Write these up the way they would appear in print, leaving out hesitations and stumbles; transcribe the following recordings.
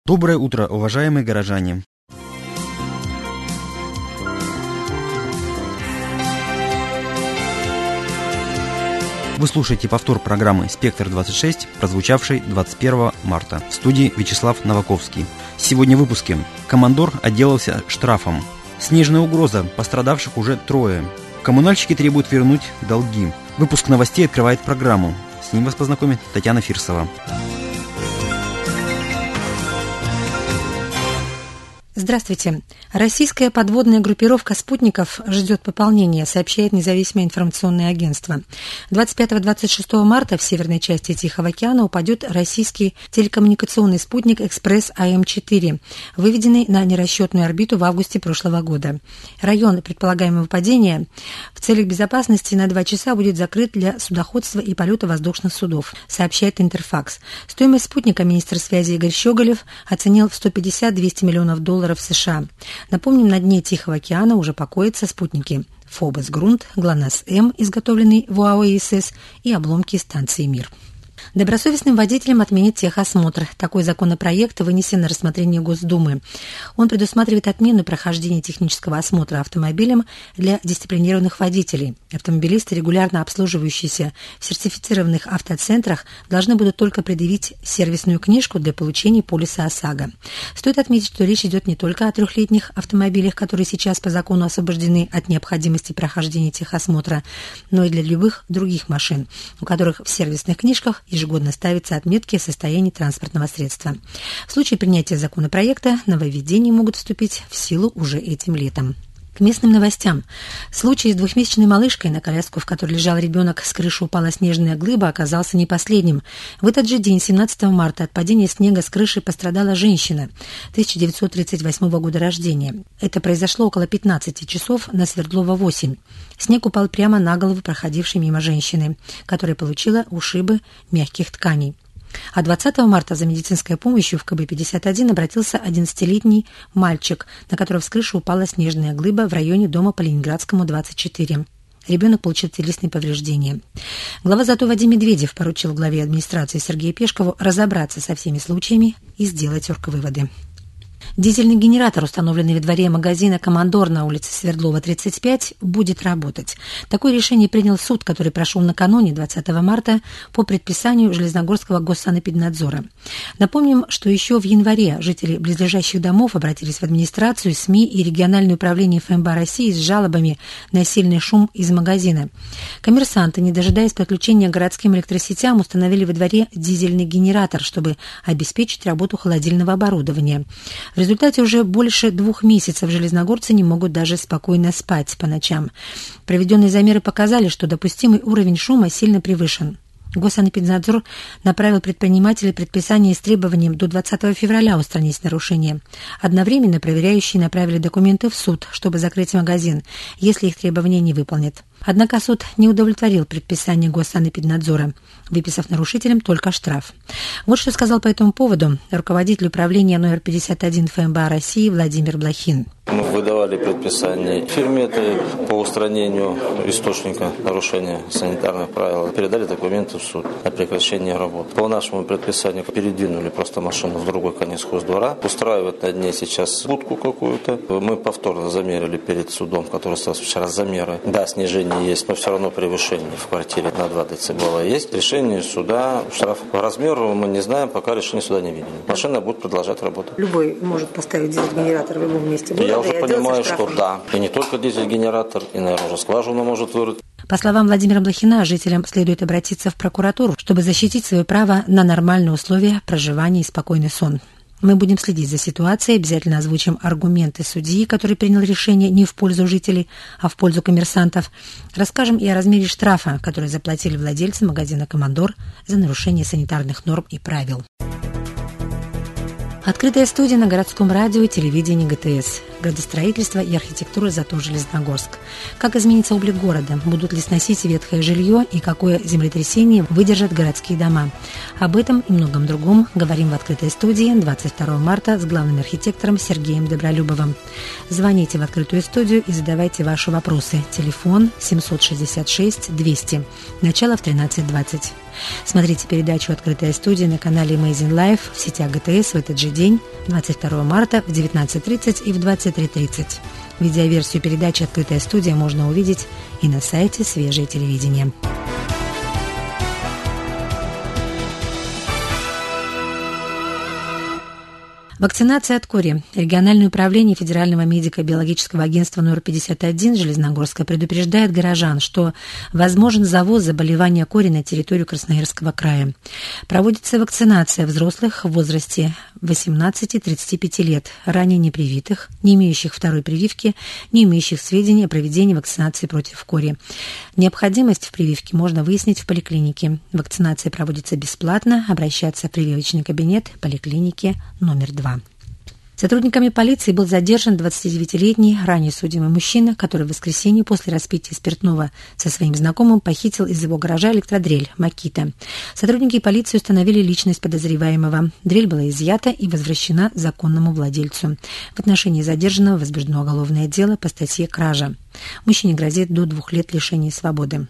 Доброе утро, уважаемые горожане! Вы слушаете повтор программы «Спектр-26», прозвучавшей 21 марта. В студии Вячеслав Новаковский. Сегодня в выпуске. Командор отделался штрафом. Снежная угроза. Пострадавших уже 3. Коммунальщики требуют вернуть долги. Выпуск новостей открывает программу. С ним вас познакомит Татьяна Фирсова. Здравствуйте. Российская подводная группировка спутников ждет пополнения, сообщает независимое информационное агентство. 25-26 марта в северной части Тихого океана упадет российский телекоммуникационный спутник «Экспресс АМ-4», выведенный на нерасчетную орбиту в августе прошлого года. Район предполагаемого падения в целях безопасности на 2 часа будет закрыт для судоходства и полета воздушных судов, сообщает Интерфакс. Стоимость спутника министр связи Игорь Щеголев оценил в 150-200 миллионов долларов США. Напомним, на дне Тихого океана уже покоятся спутники Фобос Грунт, ГЛОНАСС-М, изготовленный в ОАО ИСС, и обломки станции «Мир». Добросовестным водителям отменит техосмотр. Такой законопроект вынесен на рассмотрение Госдумы. Он предусматривает отмену прохождения технического осмотра автомобилем для дисциплинированных водителей. Автомобилисты, регулярно обслуживающиеся в сертифицированных автоцентрах, должны будут только предъявить сервисную книжку для получения полиса ОСАГО. Стоит отметить, что речь идет не только о 3-летних автомобилях, которые сейчас по закону освобождены от необходимости прохождения техосмотра, но и для любых других машин, у которых в сервисных книжках ежегодно ставятся отметки о состоянии транспортного средства. В случае принятия законопроекта нововведения могут вступить в силу уже этим летом. К местным новостям. Случай с 2-месячной малышкой, на коляску в которой лежал ребенок, с крыши упала снежная глыба, оказался не последним. В этот же день, 17 марта, от падения снега с крыши пострадала женщина 1938 года рождения. Это произошло около 15 часов на Свердлова 8. Снег упал прямо на голову проходившей мимо женщины, которая получила ушибы мягких тканей. А 20 марта за медицинской помощью в КБ-51 обратился 11-летний мальчик, на которого с крыши упала снежная глыба в районе дома по Ленинградскому, 24. Ребенок получил телесные повреждения. Глава ЗАТО Вадим Медведев поручил главе администрации Сергею Пешкову разобраться со всеми случаями и сделать оргвыводы. Дизельный генератор, установленный во дворе магазина «Командор» на улице Свердлова, 35, будет работать. Такое решение принял суд, который прошел накануне, 20 марта, по предписанию Железногорского госсанэпиднадзора. Напомним, что еще в январе жители близлежащих домов обратились в администрацию, СМИ и региональное управление ФМБА России с жалобами на сильный шум из магазина. Коммерсанты, не дожидаясь подключения к городским электросетям, установили во дворе дизельный генератор, чтобы обеспечить работу холодильного оборудования. В результате уже больше 2 месяцев железногорцы не могут даже спокойно спать по ночам. Проведенные замеры показали, что допустимый уровень шума сильно превышен. Госсанэпиднадзор направил предпринимателей предписание с требованием до 20 февраля устранить нарушения. Одновременно проверяющие направили документы в суд, чтобы закрыть магазин, если их требования не выполнят. Однако суд не удовлетворил предписание Госсанэпиднадзора, выписав нарушителям только штраф. Вот что сказал по этому поводу руководитель управления номер 51 ФМБА России Владимир Блохин. Мы выдавали предписание фирме этой по устранению источника нарушения санитарных правил. Передали документы в суд о прекращении работы. По нашему предписанию передвинули просто машину в другой конец хоздвора. Устраивают на дне сейчас будку какую-то. Мы повторно замерили перед судом, который ставил вчера замеры. Да, снижение есть, но все равно превышение в квартире на 2 децибела есть. Решение суда, штраф по размеру мы не знаем, пока решение суда не видели. Машина будет продолжать работать. Любой может поставить дизель-генератор в любом месте. Я уже понимаю, что да. И не только дизель-генератор, и, наверное, уже скважину может вырыть. По словам Владимира Блохина, жителям следует обратиться в прокуратуру, чтобы защитить свое право на нормальные условия проживания и спокойный сон. Мы будем следить за ситуацией, обязательно озвучим аргументы судьи, который принял решение не в пользу жителей, а в пользу коммерсантов. Расскажем и о размере штрафа, который заплатили владельцы магазина «Командор» за нарушение санитарных норм и правил. Открытая студия на городском радио и телевидении ГТС. Градостроительство и архитектура ЗАТО Железногорск. Как изменится облик города? Будут ли сносить ветхое жилье и какое землетрясение выдержат городские дома? Об этом и многом другом говорим в открытой студии 22 марта с главным архитектором Сергеем Добролюбовым. Звоните в открытую студию и задавайте ваши вопросы. Телефон 766 200. Начало в 13:20. Смотрите передачу «Открытая студия» на канале Amazing Life в сетях ГТС в этот же день, 22 марта в 19:30 и в 23:30. Видеоверсию передачи «Открытая студия» можно увидеть и на сайте «Свежее телевидение». Вакцинация от кори. Региональное управление Федерального медико-биологического агентства номер 51 Железногорска предупреждает горожан, что возможен завоз заболевания кори на территорию Красноярского края. Проводится вакцинация взрослых в возрасте 18-35 лет, ранее не привитых, не имеющих второй прививки, не имеющих сведений о проведении вакцинации против кори. Необходимость в прививке можно выяснить в поликлинике. Вакцинация проводится бесплатно. Обращаться в прививочный кабинет поликлиники номер 2. Сотрудниками полиции был задержан 29-летний ранее судимый мужчина, который в воскресенье после распития спиртного со своим знакомым похитил из его гаража электродрель «Макита». Сотрудники полиции установили личность подозреваемого. Дрель была изъята и возвращена законному владельцу. В отношении задержанного возбуждено уголовное дело по статье «Кража». Мужчине грозит до 2 лет лишения свободы.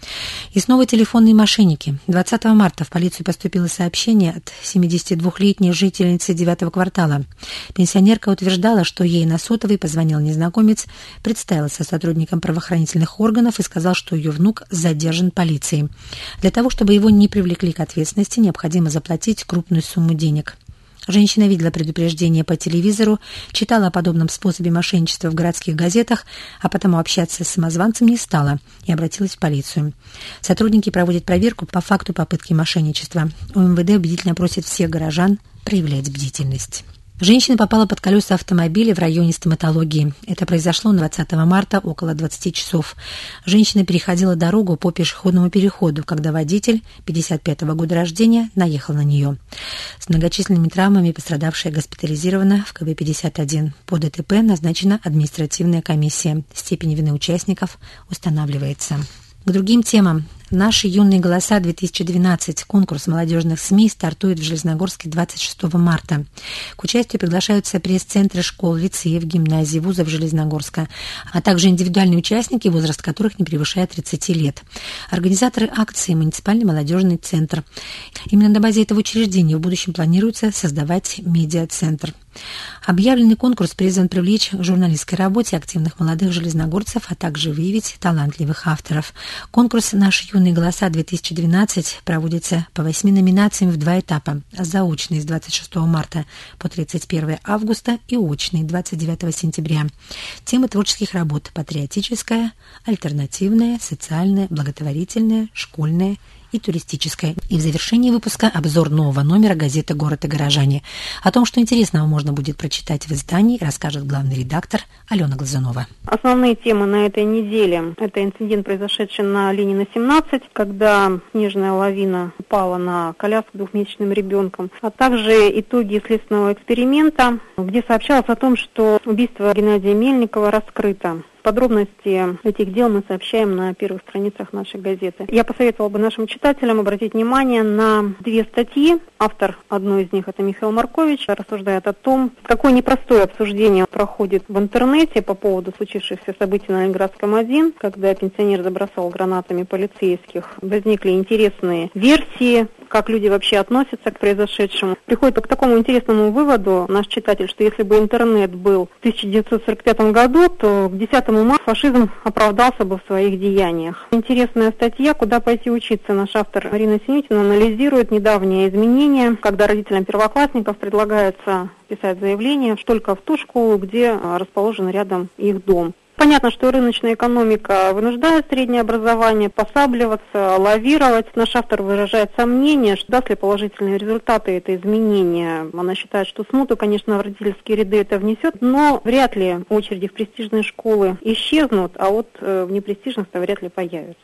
И снова телефонные мошенники. 20 марта в полицию поступило сообщение от 72-летней жительницы 9-го квартала. Пенсионерка утверждала, что ей на сотовый позвонил незнакомец, представился сотрудником правоохранительных органов и сказал, что ее внук задержан полицией. Для того, чтобы его не привлекли к ответственности, необходимо заплатить крупную сумму денег. Женщина видела предупреждение по телевизору, читала о подобном способе мошенничества в городских газетах, а потому общаться с самозванцем не стала и обратилась в полицию. Сотрудники проводят проверку по факту попытки мошенничества. УМВД убедительно просит всех горожан проявлять бдительность. Женщина попала под колеса автомобиля в районе стоматологии. Это произошло 20 марта около 20 часов. Женщина переходила дорогу по пешеходному переходу, когда водитель 55-го года рождения наехал на нее. С многочисленными травмами пострадавшая госпитализирована в КБ-51. По ДТП назначена административная комиссия. Степень вины участников устанавливается. К другим темам. «Наши юные голоса-2012» конкурс молодежных СМИ стартует в Железногорске 26 марта. К участию приглашаются пресс-центры школ, лицеев, гимназий, вузов Железногорска, а также индивидуальные участники, возраст которых не превышает 30 лет. Организаторы акции – муниципальный молодежный центр. Именно на базе этого учреждения в будущем планируется создавать медиа-центр. Объявленный конкурс призван привлечь к журналистской работе активных молодых железногорцев, а также выявить талантливых авторов. Конкурс «Наши юные голоса-2012» проводится по 8 номинациям в 2 этапа. Заочный с 26 марта по 31 августа и очный 29 сентября. Темы творческих работ – патриотическая, альтернативная, социальная, благотворительная, школьная и туристическая. И в завершении выпуска обзор нового номера газеты «Город и горожане». О том, что интересного можно будет прочитать в издании, расскажет главный редактор Алена Глазунова. Основные темы на этой неделе – это инцидент, произошедший на Ленина 17, когда снежная лавина упала на коляску с 2-месячным ребенком, а также итоги следственного эксперимента, где сообщалось о том, что убийство Геннадия Мельникова раскрыто. Подробности этих дел мы сообщаем на первых страницах нашей газеты. Я посоветовала бы нашим читателям обратить внимание на 2 статьи. Автор одной из них, это Михаил Маркович, рассуждает о том, какое непростое обсуждение проходит в интернете по поводу случившихся событий на Ленинградском 1, когда пенсионер забросал гранатами полицейских. Возникли интересные версии, как люди вообще относятся к произошедшему. Приходит к такому интересному выводу наш читатель, что если бы интернет был в 1945 году, то к 10 марта фашизм оправдался бы в своих деяниях. Интересная статья «Куда пойти учиться». Наш автор Марина Синютина анализирует недавние изменения, когда родителям первоклассников предлагается писать заявление только в ту школу, где расположен рядом их дом. Понятно, что рыночная экономика вынуждает среднее образование посабливаться, лавировать. Наш автор выражает сомнение, что даст ли положительные результаты это изменение. Она считает, что смуту, конечно, в родительские ряды это внесет, но вряд ли очереди в престижные школы исчезнут, а вот в непрестижных-то вряд ли появятся.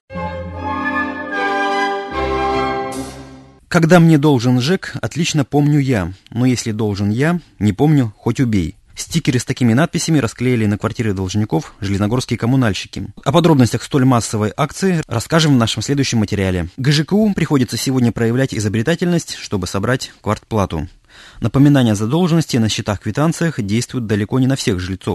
Когда мне должен ЖЭК, отлично помню я, но если должен я, не помню, хоть убей. Стикеры с такими надписями расклеили на квартиры должников железногорские коммунальщики. О подробностях столь массовой акции расскажем в нашем следующем материале. ГЖКУ приходится сегодня проявлять изобретательность, чтобы собрать квартплату. Напоминания о задолженности на счетах-квитанциях действуют далеко не на всех жильцов.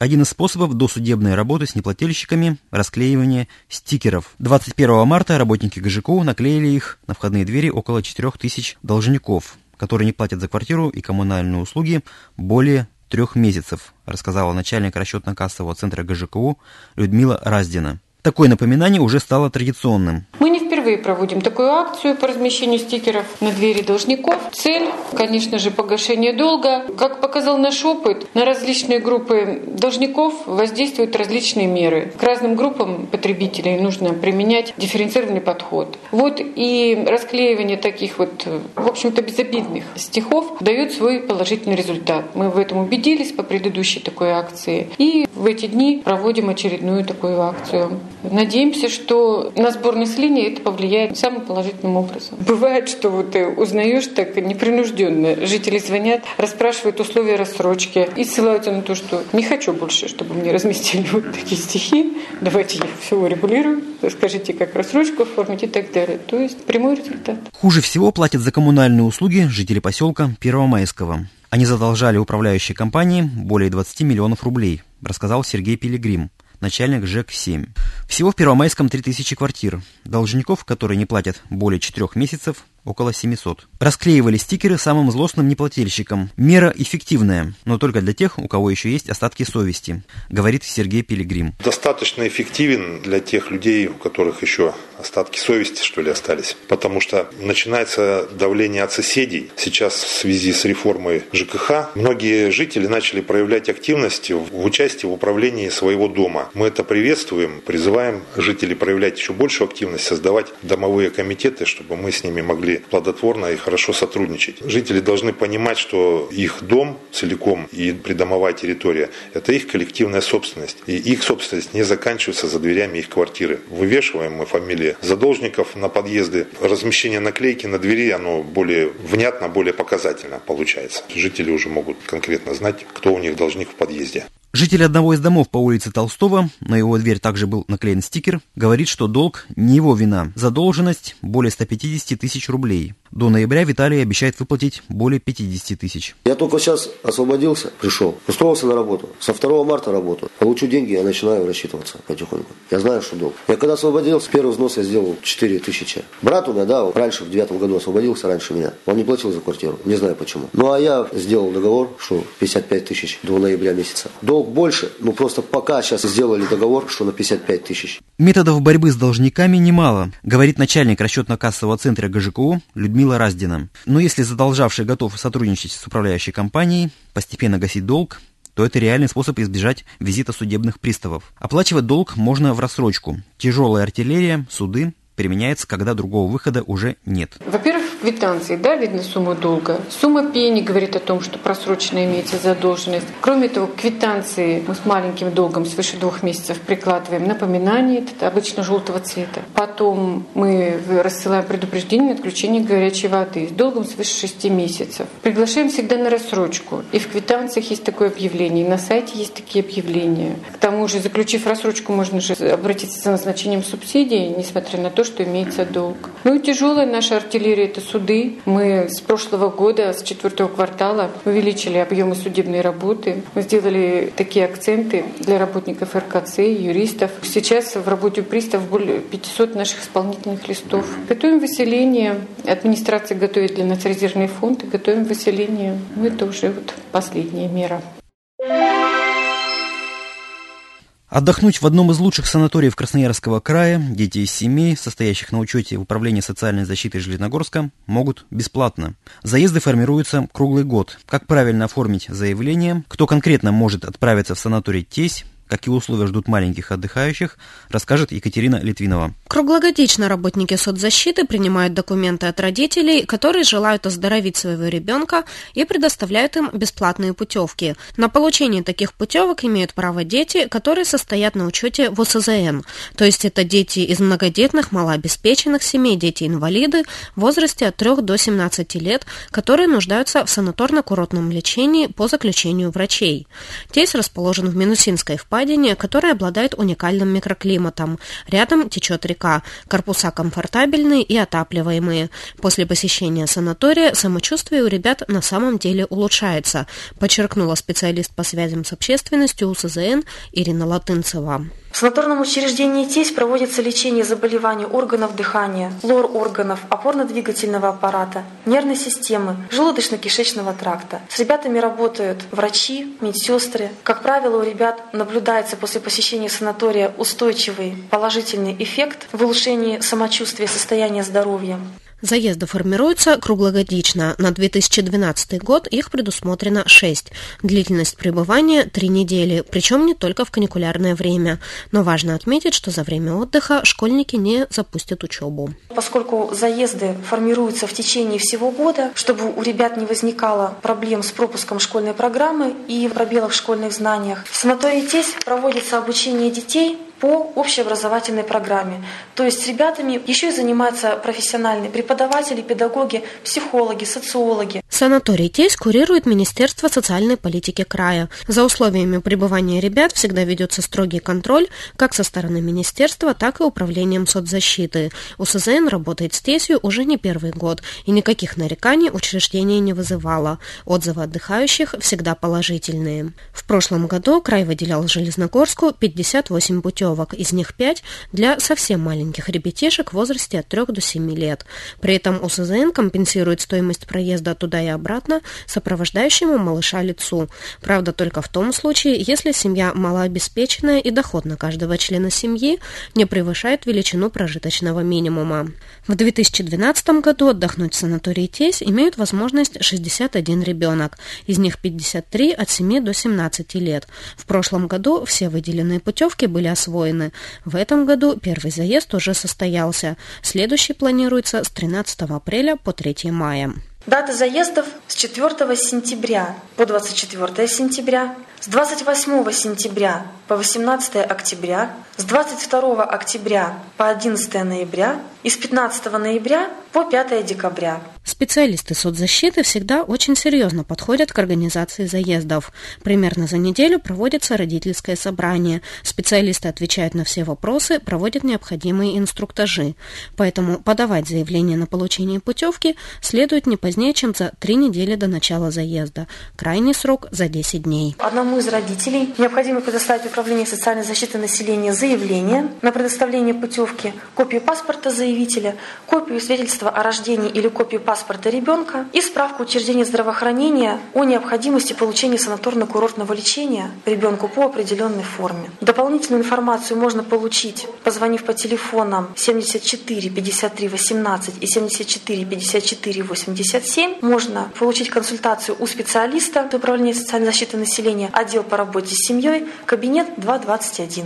Один из способов досудебной работы с неплательщиками – расклеивание стикеров. 21 марта работники ГЖКУ наклеили их на входные двери около 4000 должников, которые не платят за квартиру и коммунальные услуги более 3 месяцев, рассказала начальник расчетно-кассового центра ГЖКУ Людмила Раздина. Такое напоминание уже стало традиционным. Мы не впервые проводим такую акцию по размещению стикеров на двери должников. Цель, конечно же, погашение долга. Как показал наш опыт, на различные группы должников воздействуют различные меры. К разным группам потребителей нужно применять дифференцированный подход. Вот и расклеивание таких вот, в общем-то, безобидных стихов дает свой положительный результат. Мы в этом убедились по предыдущей такой акции. И в эти дни проводим очередную такую акцию. Надеемся, что на сбор населения это повлияет самым положительным образом. Бывает, что вот ты узнаешь так непринужденно. Жители звонят, расспрашивают условия рассрочки и ссылаются на то, что не хочу больше, чтобы мне разместили вот такие стихи. Давайте я все урегулирую. Скажите, как рассрочку оформить и так далее. То есть прямой результат. Хуже всего платят за коммунальные услуги жители поселка Первомайского. Они задолжали управляющей компании более 20 миллионов рублей, рассказал Сергей Пилигрим, начальник ЖЭК-7. Всего в Первомайском 3000 квартир. Должников, которые не платят более 4 месяцев, около 700. Расклеивали стикеры самым злостным неплательщикам. Мера эффективная, но только для тех, у кого еще есть остатки совести, говорит Сергей Пилигрим. Достаточно эффективен для тех людей, у которых еще остатки совести, что ли, остались. Потому что начинается давление от соседей. Сейчас в связи с реформой ЖКХ многие жители начали проявлять активность в участии в управлении своего дома. Мы это приветствуем, призываем жителей проявлять еще большую активность, создавать домовые комитеты, чтобы мы с ними могли плодотворно и хорошо сотрудничать. Жители должны понимать, что их дом целиком и придомовая территория – это их коллективная собственность. И их собственность не заканчивается за дверями их квартиры. Вывешиваем мы фамилии задолжников на подъезды. Размещение наклейки на двери, оно более внятно, более показательно получается. Жители уже могут конкретно знать, кто у них должник в подъезде. Житель одного из домов по улице Толстого, на его дверь также был наклеен стикер, говорит, что долг не его вина. Задолженность более 150 тысяч рублей. До ноября Виталий обещает выплатить более 50 тысяч. Я только сейчас освободился, пришел, устроился на работу. Со 2 марта работаю. Получу деньги, я начинаю рассчитываться потихоньку. Я знаю, что долг. Я когда освободился, первый взнос я сделал 4 тысячи. Брат у меня, раньше в 9 году освободился, раньше меня. Он не платил за квартиру, не знаю почему. Ну а я сделал договор, что 55 тысяч до ноября месяца. Долг больше, просто пока сейчас сделали договор, что на 55 тысяч. Методов борьбы с должниками немало, говорит начальник расчетно-кассового центра ГЖКУ Людмила Раздина. Но если задолжавший готов сотрудничать с управляющей компанией, постепенно гасить долг, то это реальный способ избежать визита судебных приставов. Оплачивать долг можно в рассрочку. Тяжелая артиллерия, суды применяется, когда другого выхода уже нет. Во-первых, в квитанции, видно сумму долга. Сумма пени говорит о том, что просроченно имеется задолженность. Кроме того, к квитанции мы с маленьким долгом свыше 2 месяцев прикладываем напоминание, это обычно желтого цвета. Потом мы рассылаем предупреждение на отключение горячей воды с долгом свыше 6 месяцев. Приглашаем всегда на рассрочку. И в квитанциях есть такое объявление, и на сайте есть такие объявления. К тому же, заключив рассрочку, можно же обратиться за назначением субсидий, несмотря на то, что имеется долг. Ну и тяжелая наша артиллерия – это суды. Мы с прошлого года, с 4 квартала, увеличили объемы судебной работы. Мы сделали такие акценты для работников РКЦ, юристов. Сейчас в работе у приставов более 500 наших исполнительных листов. Готовим выселение. Администрация готовит для нас резервный фонд и готовим выселение. Это уже последняя мера. Отдохнуть в одном из лучших санаториев Красноярского края дети из семей, состоящих на учете в Управлении социальной защиты Железногорска, могут бесплатно. Заезды формируются круглый год. Как правильно оформить заявление, кто конкретно может отправиться в санаторий Тесь, какие условия ждут маленьких отдыхающих, расскажет Екатерина Литвинова. Круглогодично работники соцзащиты принимают документы от родителей, которые желают оздоровить своего ребенка, и предоставляют им бесплатные путевки. На получение таких путевок имеют право дети, которые состоят на учете в УСЗН. То есть это дети из многодетных, малообеспеченных семей, дети-инвалиды в возрасте от 3 до 17 лет, которые нуждаются в санаторно-курортном лечении по заключению врачей. Тесь расположен в Минусинской впадине, впадине, которая обладает уникальным микроклиматом. Рядом течет река, корпуса комфортабельные и отапливаемые. После посещения санатория самочувствие у ребят на самом деле улучшается, подчеркнула специалист по связям с общественностью УСЗН Ирина Латынцева. В санаторном учреждении ТЕС проводится лечение заболеваний органов дыхания, лор-органов, опорно-двигательного аппарата, нервной системы, желудочно-кишечного тракта. С ребятами работают врачи, медсестры. Как правило, у ребят наблюдается после посещения санатория устойчивый положительный эффект в улучшении самочувствия и состояния здоровья. Заезды формируются круглогодично. На 2012 год их предусмотрено 6. Длительность пребывания 3 недели, причем не только в каникулярное время. Но важно отметить, что за время отдыха школьники не запустят учебу. Поскольку заезды формируются в течение всего года, чтобы у ребят не возникало проблем с пропуском школьной программы и пробелов в школьных знаниях, в санатории ТЕС проводится обучение детей по общеобразовательной программе. То есть с ребятами еще и занимаются профессиональные преподаватели, педагоги, психологи, социологи. Санаторий ТЕС курирует Министерство социальной политики края. За условиями пребывания ребят всегда ведется строгий контроль как со стороны министерства, так и управлением соцзащиты. УСЗН работает с ТЕСью уже не первый год, и никаких нареканий учреждение не вызывало. Отзывы отдыхающих всегда положительные. В прошлом году край выделял Железногорску 58 путевок. Из них 5 для совсем маленьких ребятишек в возрасте от 3 до 7 лет. При этом УСЗН компенсирует стоимость проезда туда и обратно сопровождающему малыша лицу. Правда, только в том случае, если семья малообеспеченная и доход на каждого члена семьи не превышает величину прожиточного минимума. В 2012 году отдохнуть в санатории ТЕС имеют возможность 61 ребенок, из них 53 от 7 до 17 лет. В прошлом году все выделенные путевки были освоены. В этом году первый заезд уже состоялся. Следующий планируется с 13 апреля по 3 мая. Даты заездов с 4 сентября по 24 сентября, с 28 сентября по 18 октября, с 22 октября по 11 ноября и с 15 ноября по 5 декабря. Специалисты соцзащиты всегда очень серьезно подходят к организации заездов. Примерно за неделю проводится родительское собрание. Специалисты отвечают на все вопросы, проводят необходимые инструктажи. Поэтому подавать заявление на получение путевки следует не позднее, чем за 3 недели до начала заезда. Крайний срок за 10 дней. Одному из родителей необходимо предоставить Управлению социальной защиты населения заявление на предоставление путевки, копию паспорта заявителя, копию свидетельства о рождении или копию паспорта ребенка и справку учреждения здравоохранения о необходимости получения санаторно-курортного лечения ребенку по определенной форме. Дополнительную информацию можно получить, позвонив по телефонам 74 53 18 и 74 54 87. Можно получить консультацию у специалиста Управления социальной защиты населения, отдел по работе с семьей, кабинет 221.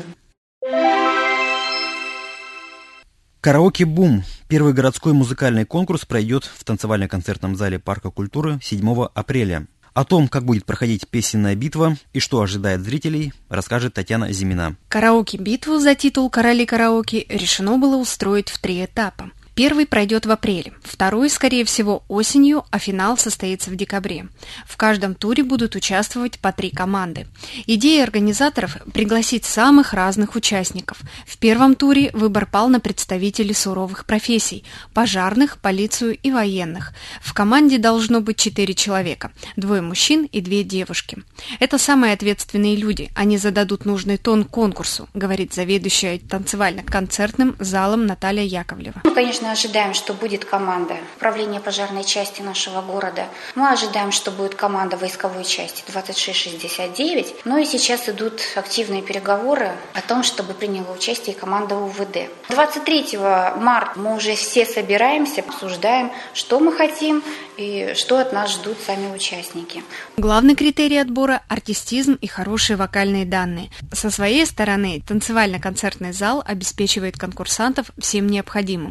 Караоке-бум. Первый городской музыкальный конкурс пройдет в танцевально-концертном зале Парка культуры 7 апреля. О том, как будет проходить песенная битва и что ожидает зрителей, расскажет Татьяна Зимина. Караоке-битву за титул «Короли караоке» решено было устроить в 3 этапа. Первый пройдет в апреле, второй, скорее всего, осенью, а финал состоится в декабре. В каждом туре будут участвовать по 3 команды. Идея организаторов – пригласить самых разных участников. В первом туре выбор пал на представителей суровых профессий – пожарных, полицию и военных. В команде должно быть 4 человека – 2 мужчин и 2 девушки. Это самые ответственные люди, они зададут нужный тон конкурсу, говорит заведующая танцевально-концертным залом Наталья Яковлева. Конечно, ожидаем, что будет команда управления пожарной части нашего города. Мы ожидаем, что будет команда войсковой части 2669. Ну и сейчас идут активные переговоры о том, чтобы приняла участие команда УВД. 23 марта мы уже все собираемся, обсуждаем, что мы хотим и что от нас ждут сами участники. Главный критерий отбора – артистизм и хорошие вокальные данные. Со своей стороны танцевально-концертный зал обеспечивает конкурсантов всем необходимым.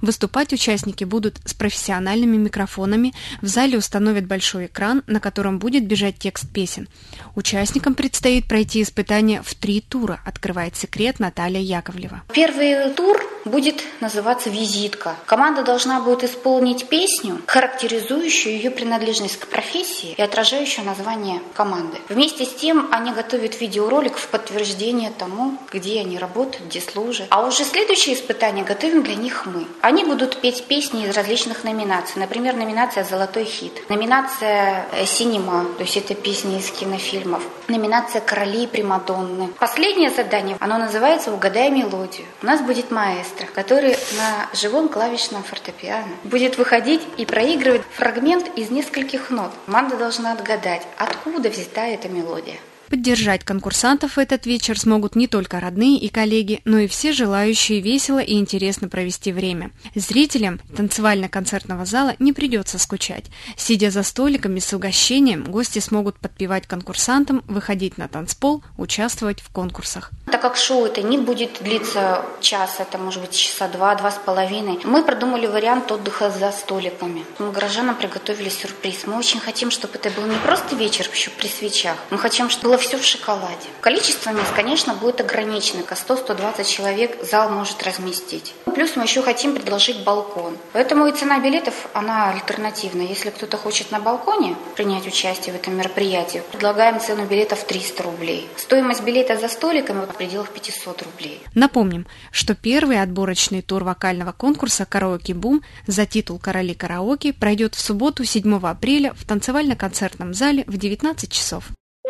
Выступать участники будут с профессиональными микрофонами, в зале установят большой экран, на котором будет бежать текст песен. Участникам предстоит пройти испытания в 3 тура, открывает секрет Наталья Яковлева. Первый тур будет называться «Визитка». Команда должна будет исполнить песню, характеризующую ее принадлежность к профессии и отражающую название команды. Вместе с тем они готовят видеоролик в подтверждение тому, где они работают, где служат. А уже следующее испытание готовим для них мы. Они будут петь песни из различных номинаций. Например, номинация «Золотой хит», номинация «Синема», то есть это песни из кинофильмов, номинация «Короли и примадонны». Последнее задание, оно называется «Угадай мелодию». У нас будет маэстро, который на живом клавишном фортепиано будет выходить и проигрывать фрагмент из нескольких нот. Команда должна отгадать, откуда взята эта мелодия. Поддержать конкурсантов в этот вечер смогут не только родные и коллеги, но и все желающие весело и интересно провести время. Зрителям танцевально-концертного зала не придется скучать. Сидя за столиками с угощением, гости смогут подпевать конкурсантам, выходить на танцпол, участвовать в конкурсах. Так как шоу это не будет длиться час, это может быть часа 2-2,5, мы продумали вариант отдыха за столиками. Мы горожанам приготовили сюрприз. Мы очень хотим, чтобы это был не просто вечер еще при свечах. Мы хотим, чтобы было все в шоколаде. Количество мест, конечно, будет ограничено. 100-120 человек зал может разместить. Плюс мы еще хотим предложить балкон. Поэтому и цена билетов, она альтернативная. Если кто-то хочет на балконе принять участие в этом мероприятии, предлагаем цену билетов 300 рублей. Стоимость билета за столиками в пределах 500 рублей. Напомним, что первый отборочный тур вокального конкурса «Караоке-бум» за титул «Короли караоке» пройдет в субботу 7 апреля в танцевально-концертном зале в 19 часов.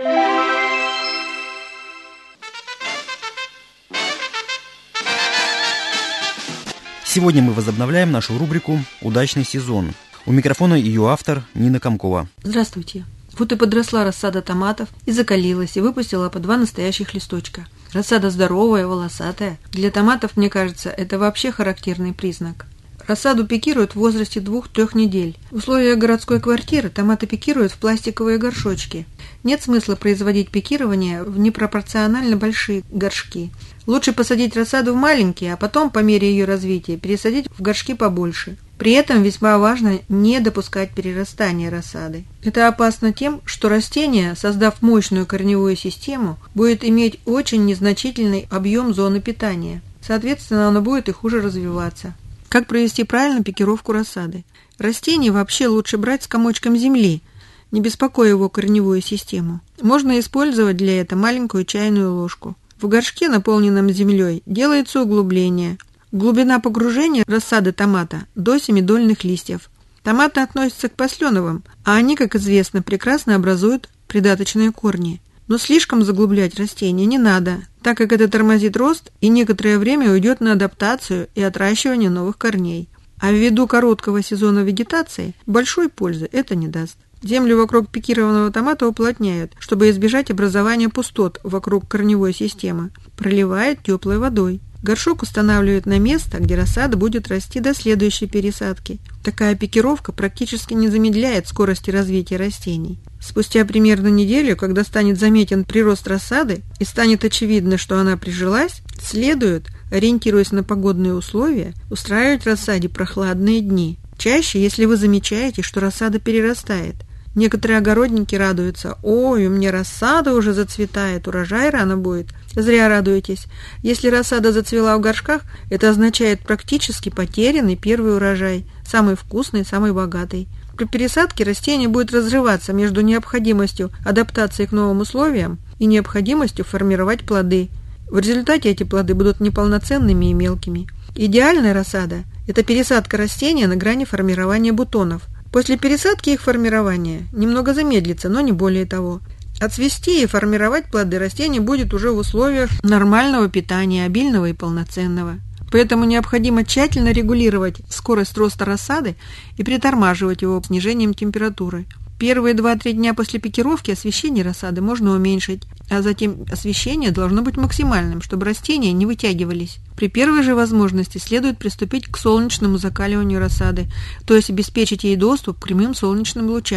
Сегодня мы возобновляем нашу рубрику «Удачный сезон». У микрофона ее автор Нина Комкова. Здравствуйте. Вот и подросла рассада томатов, и закалилась, и выпустила по 2 настоящих листочка. Рассада здоровая, волосатая. Для томатов, мне кажется, это вообще характерный признак. Рассаду пикируют в возрасте 2-3 недель. В условиях городской квартиры томаты пикируют в пластиковые горшочки. Нет смысла производить пикирование в непропорционально большие горшки. Лучше посадить рассаду в маленькие, а потом, по мере ее развития, пересадить в горшки побольше. При этом весьма важно не допускать перерастания рассады. Это опасно тем, что растение, создав мощную корневую систему, будет иметь очень незначительный объем зоны питания. Соответственно, оно будет и хуже развиваться. Как провести правильно пикировку рассады? Растение вообще лучше брать с комочком земли, не беспокоя его корневую систему. Можно использовать для этого маленькую чайную ложку. В горшке, наполненном землей, делается углубление. Глубина погружения рассады томата до 7 листьев. Томаты относятся к посленовым, а они, как известно, прекрасно образуют придаточные корни. Но слишком заглублять растение не надо, так как это тормозит рост и некоторое время уйдет на адаптацию и отращивание новых корней. А ввиду короткого сезона вегетации большой пользы это не даст. Землю вокруг пикированного томата уплотняют, чтобы избежать образования пустот вокруг корневой системы. Проливают теплой водой. Горшок устанавливают на место, где рассада будет расти до следующей пересадки. Такая пикировка практически не замедляет скорости развития растений. Спустя примерно неделю, когда станет заметен прирост рассады и станет очевидно, что она прижилась, следует, ориентируясь на погодные условия, устраивать рассаде прохладные дни. Чаще, если вы замечаете, что рассада перерастает. Некоторые огородники радуются: «Ой, у меня рассада уже зацветает, урожай рано будет». Зря радуетесь. Если рассада зацвела в горшках, это означает практически потерянный первый урожай, самый вкусный, самый богатый. При пересадке растение будет разрываться между необходимостью адаптации к новым условиям и необходимостью формировать плоды. В результате эти плоды будут неполноценными и мелкими. Идеальная рассада – это пересадка растения на грани формирования бутонов. После пересадки их формирование немного замедлится, но не более того. Отцвести и формировать плоды растение будет уже в условиях нормального питания, обильного и полноценного. Поэтому необходимо тщательно регулировать скорость роста рассады и притормаживать его снижением температуры. Первые 2-3 дня после пикировки освещение рассады можно уменьшить, а затем освещение должно быть максимальным, чтобы растения не вытягивались. При первой же возможности следует приступить к солнечному закаливанию рассады, то есть обеспечить ей доступ к прямым солнечным лучам.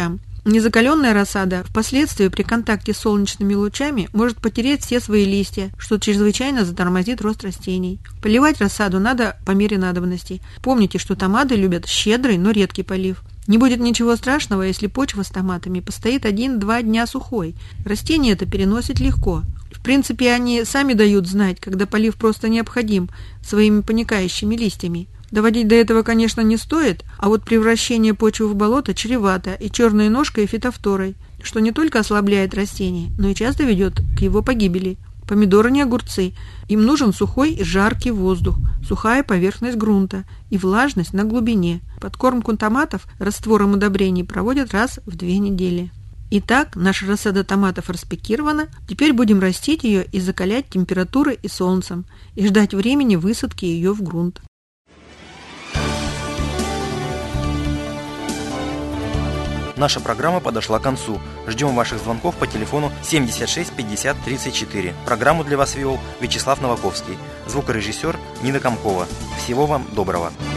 Незакаленная рассада впоследствии при контакте с солнечными лучами может потерять все свои листья, что чрезвычайно затормозит рост растений. Поливать рассаду надо по мере надобности. Помните, что томаты любят щедрый, но редкий полив. Не будет ничего страшного, если почва с томатами постоит 1-2 дня сухой. Растения это переносят легко. В принципе, они сами дают знать, когда полив просто необходим, своими поникающими листьями. Доводить до этого, конечно, не стоит, а вот превращение почвы в болото чревато и черной ножкой, и фитофторой, что не только ослабляет растение, но и часто ведет к его погибели. Помидоры не огурцы. Им нужен сухой и жаркий воздух, сухая поверхность грунта и влажность на глубине. Подкормку томатов раствором удобрений проводят раз в 2 недели. Итак, наша рассада томатов распекирована. Теперь будем растить ее и закалять температурой и солнцем, и ждать времени высадки ее в грунт. Наша программа подошла к концу. Ждем ваших звонков по телефону 76 50 34. Программу для вас вел Вячеслав Новаковский. Звукорежиссер Нина Комкова. Всего вам доброго.